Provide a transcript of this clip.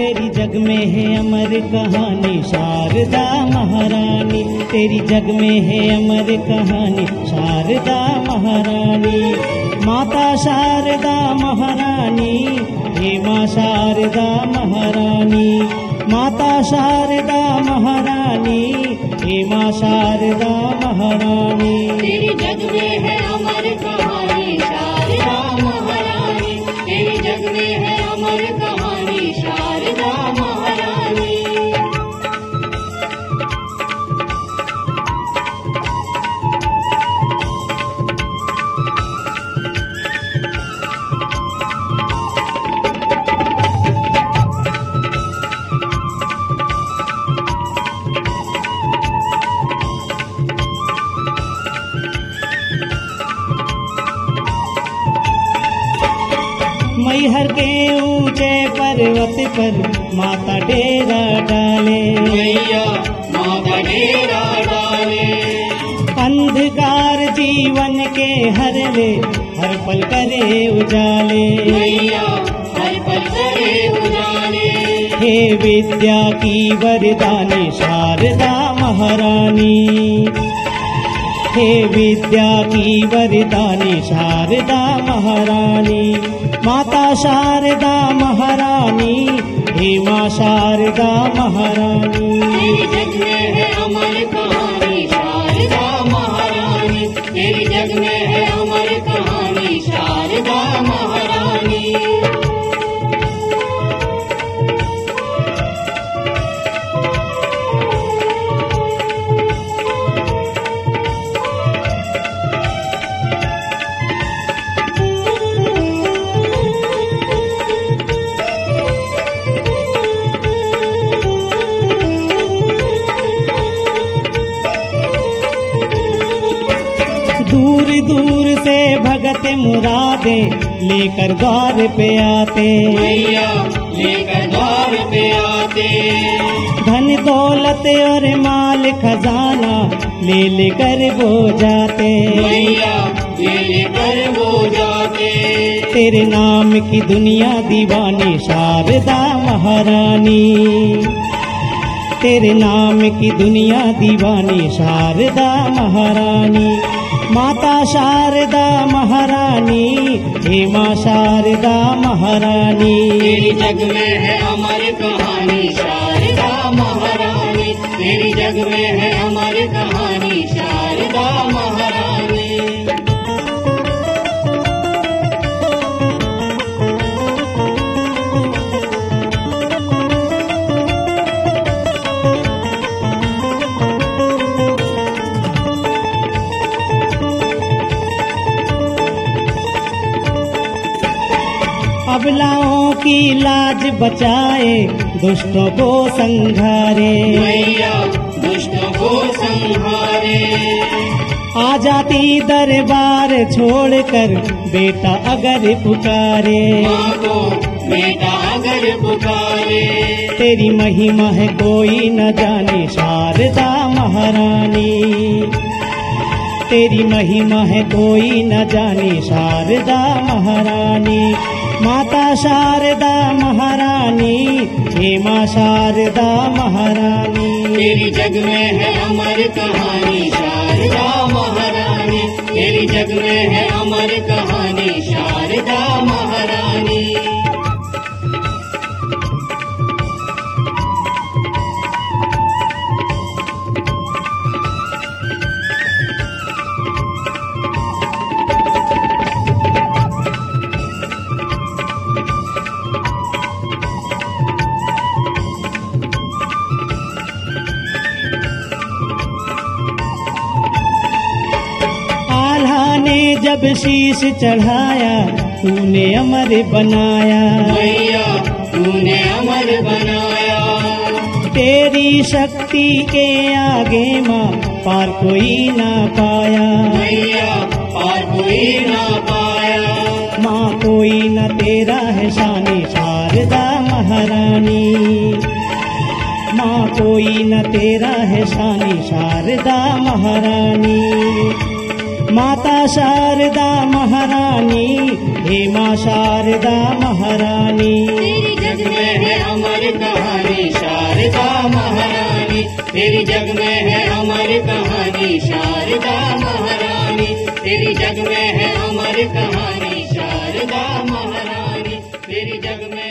तेरी जग में है अमर कहानी शारदा महारानी, तेरी जग में है अमर कहानी शारदा महारानी। माता शारदा महारानी, हे माँ शारदा महारानी, माता शारदा महारानी, हे माँ शारदा महारानी। तेरी जग में है अमर कहानी शारदा महारानी, तेरी जग में है अमर कहानी शारदा महारानी। मैहर के ऊंचे पर्वत पर माता डेरा डाले, मैया माता डेरा डाले। अंधकार जीवन के हर ले, हर पल करे उजाले। मैया हर पल करे उजाले। हे विद्या की वरदानी शारदा महारानी, हे विद्या की वरदानी शारदा महारानी। माता शारदा महारानी, हे माँ शारदा महारानी। तेरी जग में है अमर कहानी शारदा महारानी, तेरी जग में है अमर कहानी शारदा महारानी। दूर दूर से भगत मुरादे लेकर द्वार पे आते, मैया लेकर द्वार पे आते। धन दौलत और माल खजाना ले लेकर वो जाते। मैया ले लेकर वो जाते। तेरे नाम की दुनिया दीवानी शारदा महारानी, तेरे नाम की दुनिया दीवानी शारदा महारानी। माता शारदा महारानी, हे माँ शारदा महारानी। तेरी जग में है अमर कहानी शारदा महारानी, तेरी जग में है अमर कहानी शारदा महारानी। अबलाओं की लाज बचाए, दुष्टों को संघारे। मैया दुष्टों को संहारे। आ जाती दरबार छोड़कर बेटा अगर पुकारे। माँ को बेटा अगर पुकारे। तेरी महिमा है कोई न जाने शारदा महारानी, तेरी महिमा है कोई न जाने शारदा महारानी। माता शारदा महारानी, हे माँ शारदा महारानी। तेरी जग में है अमर कहानी शारदा महारानी, तेरी जग में है अमर कहानी शारदा महारानी। जब शीश चढ़ाया तूने अमर बनाया, मैया तूने अमर बनाया। तेरी शक्ति के आगे माँ पार कोई ना पाया। मैया पार कोई ना पाया। माँ कोई न तेरा है शानी शारदा महारानी, माँ कोई न तेरा है शानी शारदा महारानी। माता शारदा महारानी, हे माँ शारदा महारानी। तेरी जग में है अमर कहानी शारदा महारानी, तेरी जग में है अमर कहानी शारदा महारानी, तेरी जग में है अमर कहानी शारदा महारानी, तेरी जग में